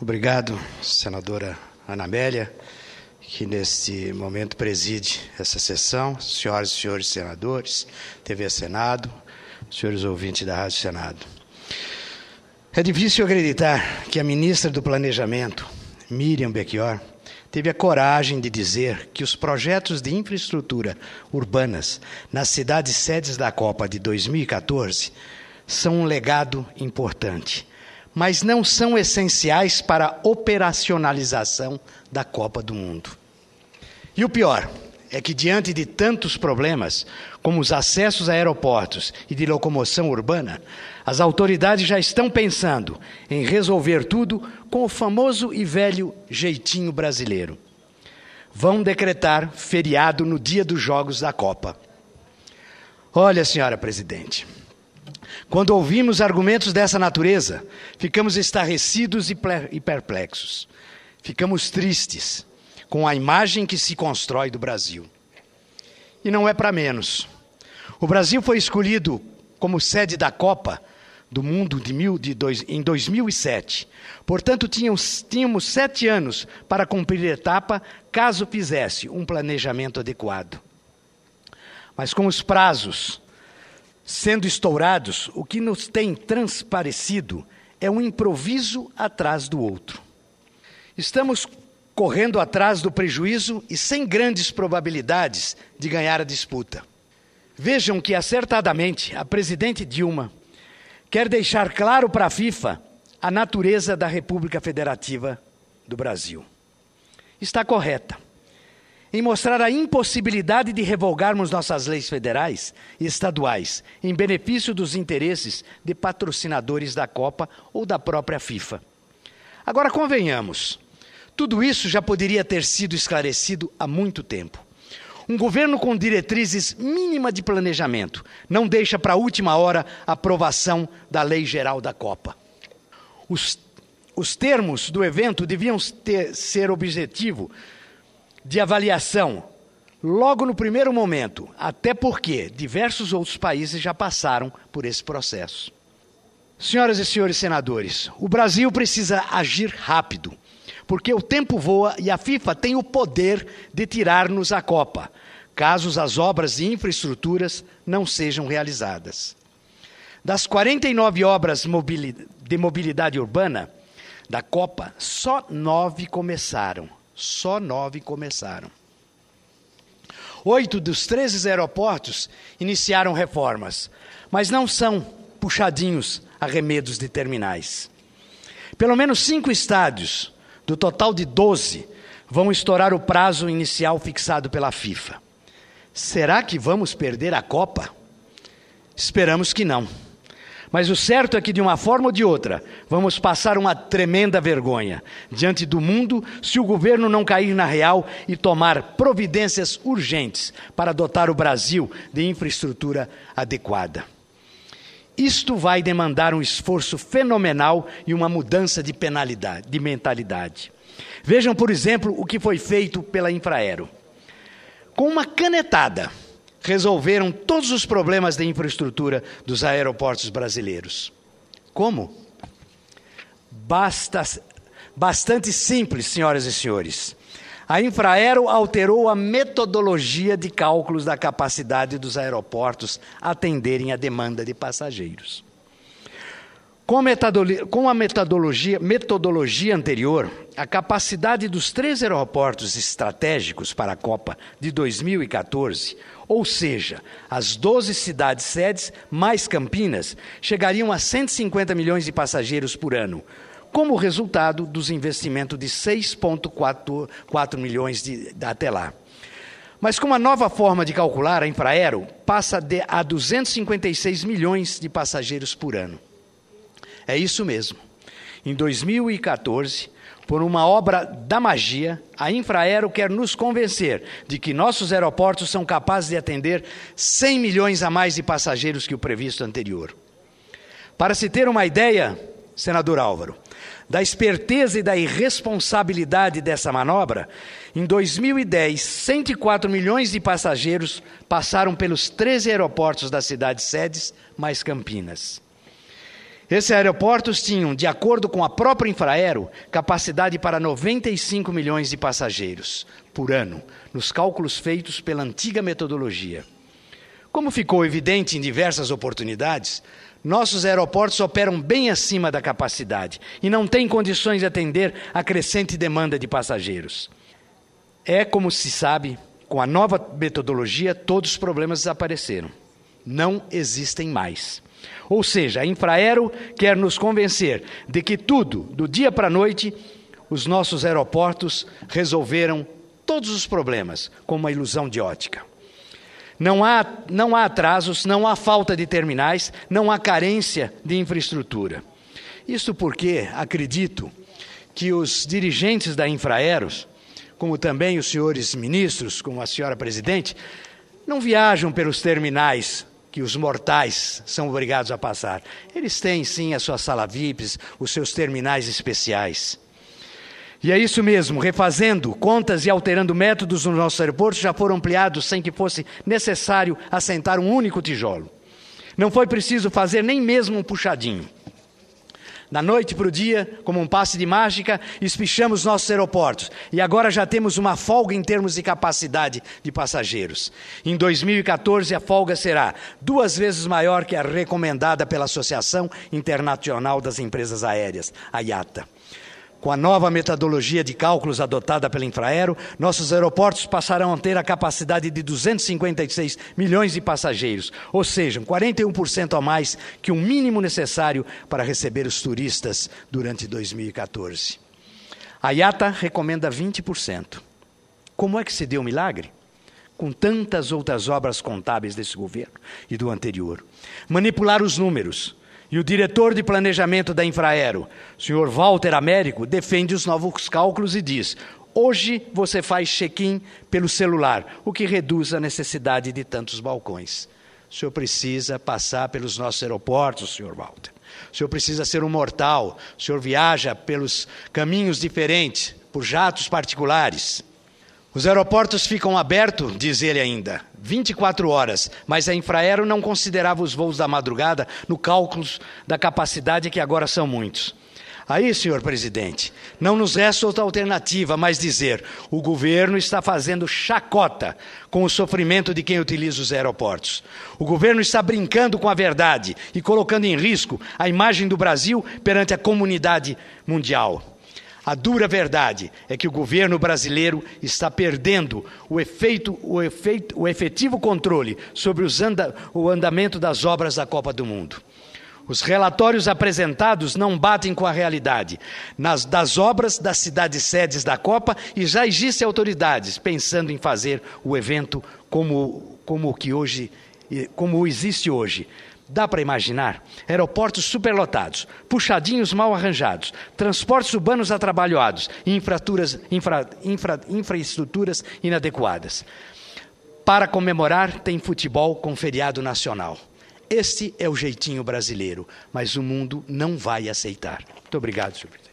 Obrigado, senadora Ana Amélia, que neste momento preside essa sessão, senhoras e senhores senadores, TV Senado, senhores ouvintes da Rádio Senado. É difícil acreditar que a ministra do Planejamento, Miriam Becchior, teve a coragem de dizer que os projetos de infraestrutura urbanas nas cidades sedes da Copa de 2014 são um legado importante, mas não são essenciais para a operacionalização da Copa do Mundo. E o pior é que, diante de tantos problemas, como os acessos a aeroportos e de locomoção urbana, as autoridades já estão pensando em resolver tudo com o famoso e velho jeitinho brasileiro. Vão decretar feriado no dia dos Jogos da Copa. Olha, senhora presidente, quando ouvimos argumentos dessa natureza, ficamos estarrecidos e perplexos. Ficamos tristes com a imagem que se constrói do Brasil. E não é para menos. O Brasil foi escolhido como sede da Copa do Mundo em 2007. Portanto, tínhamos 7 anos para cumprir a etapa, caso fizesse um planejamento adequado. Mas com os prazos sendo estourados, o que nos tem transparecido é um improviso atrás do outro. Estamos correndo atrás do prejuízo e sem grandes probabilidades de ganhar a disputa. Vejam que, acertadamente, a presidente Dilma quer deixar claro para a FIFA a natureza da República Federativa do Brasil. Está correta em mostrar a impossibilidade de revogarmos nossas leis federais e estaduais em benefício dos interesses de patrocinadores da Copa ou da própria FIFA. Agora, convenhamos, tudo isso já poderia ter sido esclarecido há muito tempo. Um governo com diretrizes mínimas de planejamento não deixa para a última hora a aprovação da Lei Geral da Copa. Os termos do evento deviam ser objetivo de avaliação logo no primeiro momento, até porque diversos outros países já passaram por esse processo. Senhoras e senhores senadores, o Brasil precisa agir rápido, porque o tempo voa e a FIFA tem o poder de tirar-nos a Copa, caso as obras de infraestruturas não sejam realizadas. Das 49 obras de mobilidade urbana da Copa, só 9 começaram. 8 dos 13 aeroportos iniciaram reformas, mas não são puxadinhos a remedos de terminais. Pelo menos 5 estádios, do total de 12, vão estourar o prazo inicial fixado pela FIFA. Será que vamos perder a Copa? Esperamos que não. Mas o certo é que, de uma forma ou de outra, vamos passar uma tremenda vergonha diante do mundo se o governo não cair na real e tomar providências urgentes para dotar o Brasil de infraestrutura adequada. Isto vai demandar um esforço fenomenal e uma mudança de mentalidade. Vejam, por exemplo, o que foi feito pela Infraero. Com uma canetada, resolveram todos os problemas de infraestrutura dos aeroportos brasileiros. Como? Bastante simples, senhoras e senhores. A Infraero alterou a metodologia de cálculos da capacidade dos aeroportos atenderem a demanda de passageiros. Com a metodologia anterior, a capacidade dos 3 aeroportos estratégicos para a Copa de 2014, ou seja, as 12 cidades sedes mais Campinas, chegariam a 150 milhões de passageiros por ano, como resultado dos investimentos de 6,4 milhões até lá. Mas com uma nova forma de calcular, a Infraero passa a 256 milhões de passageiros por ano. É isso mesmo. Em 2014, por uma obra da magia, a Infraero quer nos convencer de que nossos aeroportos são capazes de atender 100 milhões a mais de passageiros que o previsto anterior. Para se ter uma ideia, senador Álvaro, da esperteza e da irresponsabilidade dessa manobra, em 2010, 104 milhões de passageiros passaram pelos 13 aeroportos das cidades sedes mais Campinas. Esses aeroportos tinham, de acordo com a própria Infraero, capacidade para 95 milhões de passageiros por ano, nos cálculos feitos pela antiga metodologia. Como ficou evidente em diversas oportunidades, nossos aeroportos operam bem acima da capacidade e não têm condições de atender a crescente demanda de passageiros. Como se sabe, com a nova metodologia, todos os problemas desapareceram. Não existem mais. Ou seja, a Infraero quer nos convencer de que tudo, do dia para a noite, os nossos aeroportos resolveram todos os problemas, com uma ilusão de ótica. Não há atrasos, não há falta de terminais, não há carência de infraestrutura. Isso porque acredito que os dirigentes da Infraero, como também os senhores ministros, como a senhora presidente, não viajam pelos terminais que os mortais são obrigados a passar. Eles têm, sim, as suas salas VIPs, os seus terminais especiais. E é isso mesmo, refazendo contas e alterando métodos nos nossos aeroportos já foram ampliados sem que fosse necessário assentar um único tijolo. Não foi preciso fazer nem mesmo um puxadinho. Da noite para o dia, como um passe de mágica, espichamos nossos aeroportos. E agora já temos uma folga em termos de capacidade de passageiros. Em 2014, a folga será 2 vezes maior que a recomendada pela Associação Internacional das Empresas Aéreas, a IATA. Com a nova metodologia de cálculos adotada pela Infraero, nossos aeroportos passarão a ter a capacidade de 256 milhões de passageiros, ou seja, 41% a mais que o mínimo necessário para receber os turistas durante 2014. A IATA recomenda 20%. Como é que se deu o milagre? Com tantas outras obras contábeis desse governo e do anterior. Manipular os números. E o diretor de planejamento da Infraero, o senhor Walter Américo, defende os novos cálculos e diz: hoje você faz check-in pelo celular, o que reduz a necessidade de tantos balcões. O senhor precisa passar pelos nossos aeroportos, senhor Walter. O senhor precisa ser um mortal. O senhor viaja pelos caminhos diferentes, por jatos particulares. Os aeroportos ficam abertos, diz ele ainda, 24 horas, mas a Infraero não considerava os voos da madrugada no cálculo da capacidade, que agora são muitos. Aí, senhor presidente, não nos resta outra alternativa, mas dizer: o governo está fazendo chacota com o sofrimento de quem utiliza os aeroportos. O governo está brincando com a verdade e colocando em risco a imagem do Brasil perante a comunidade mundial. A dura verdade é que o governo brasileiro está perdendo o efetivo controle sobre o andamento das obras da Copa do Mundo. Os relatórios apresentados não batem com a realidade das obras das cidades-sedes da Copa, e já existem autoridades pensando em fazer o evento como existe hoje. Dá para imaginar? Aeroportos superlotados, puxadinhos mal arranjados, transportes urbanos atrabalhados e infraestruturas inadequadas. Para comemorar, tem futebol com feriado nacional. Este é o jeitinho brasileiro, mas o mundo não vai aceitar. Muito obrigado, senhor presidente.